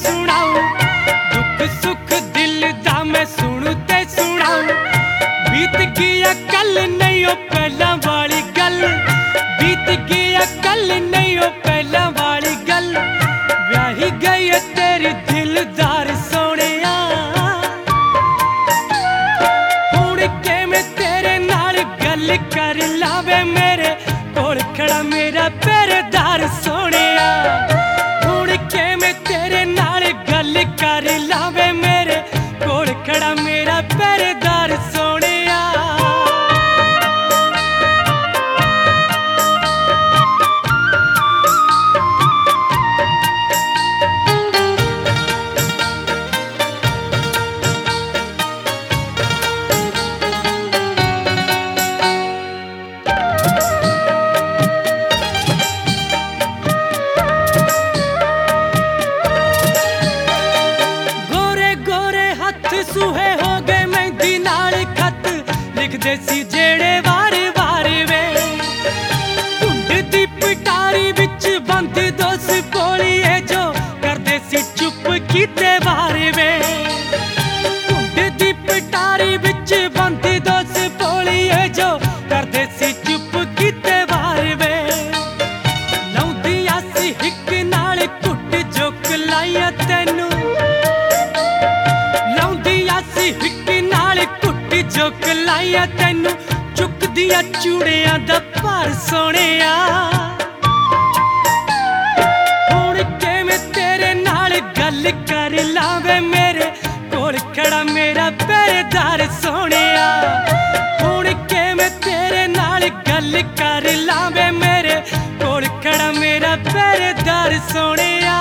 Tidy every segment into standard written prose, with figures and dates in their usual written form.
सुनाऊं, दुख सुख दिल दा मैं सुनू ते सुनाऊं। बीत गया कल नहीं ओ पहला वाली गल, बीत गया कल नहीं ओ पहला वाली गल। ब्याही गई तेरी दिलदार सोहणिया, हुण किवें तेरे नाल गल कर लावे मेरे कोल खड़ा मेरा पहरेदार सोहणिया। हुण किवें तेरे नाल गल कर लावे मेरे कोल खड़ा मेरा पहरेदार सोहणिया। सूहे हो गए मेहंदी नाल खत लिखदे सी जेड़े वार वार वे। कुंड दी पिटारी विच बंद दोस कोलिए जो करदे सी चुप कीते वार वे। कुंड दी पिटारी विच बंद दोस कोलिए जो करदे सी चुप कीते वार वे। लौंदिया सी हिक नाल कुट जो कलाइया तैनू, जो कलाइया तैनू चुकदिया चूड़ियां दा भार सोहणिया। हुण किवें तेरे नाल गल कर लावे मेरे कोल खड़ा मेरा पहरेदार सोहणिया। हुण किवें तेरे नाल गल कर लावे मेरे कोल खड़ा मेरा पहरेदार सोहणिया।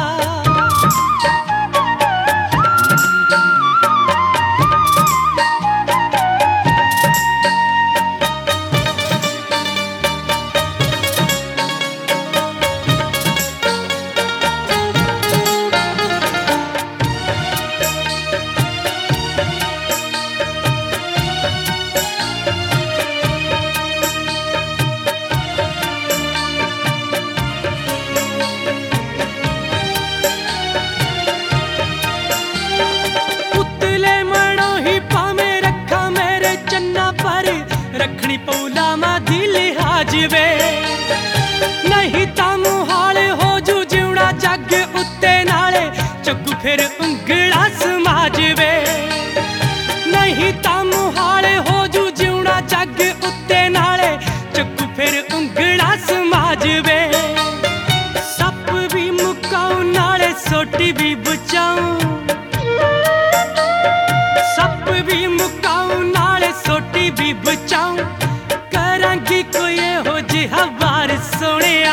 रखनी पौला मा दी लिहाज वे, नहीं तां मुहाल हो जू जिउणा जग उत्ते नाले चग्गू फिर उंगला समाज वे। नहीं तां मुहाल हो जू जिउणा जग उत्ते नाले चग्गू फिर उंगला समाज वे। सप भी मुकाऊं नाले सोटी भी बचाऊं, सप भी मुकाऊं नाले सोटी भी बचाऊं। करांगी कोई हो जिहा वार सोहणिया।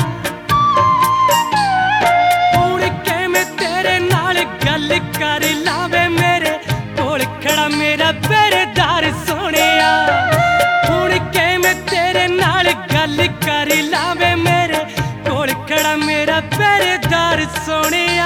हुण किवें तेरे नाल गल कर लावे मेरे कोल खड़ा मेरा पहरेदार सोहणिया। हुण किवें तेरे नाल गल कर लावे मेरे कोल खड़ा मेरा पहरेदार सोहणिया।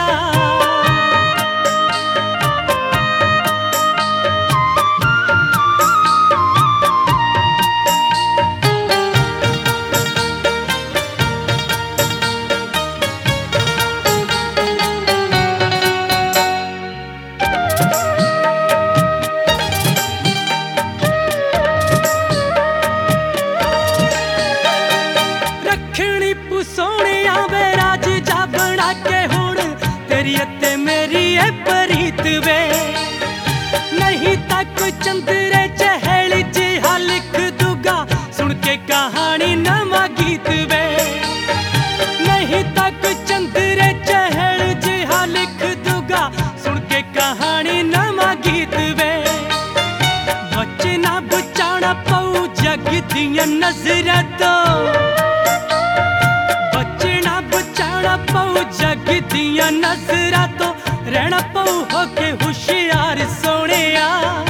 सोहणिया वे राज जा बना के हुण तेरी अते मेरी है प्रीत वे। नहीं तक चंदरे चहल जिहा लिख दूगा सुन के कहानी नवा गीत वे। नहीं तक चंदरे चहल जिहा लिख दूगा सुन के कहानी नवा गीत वे। बचना बचाना पऊ जग दियां नजरां तो, पऊ जग दियां नजरां तो रहना पऊ होके हुशियार सोहणिया।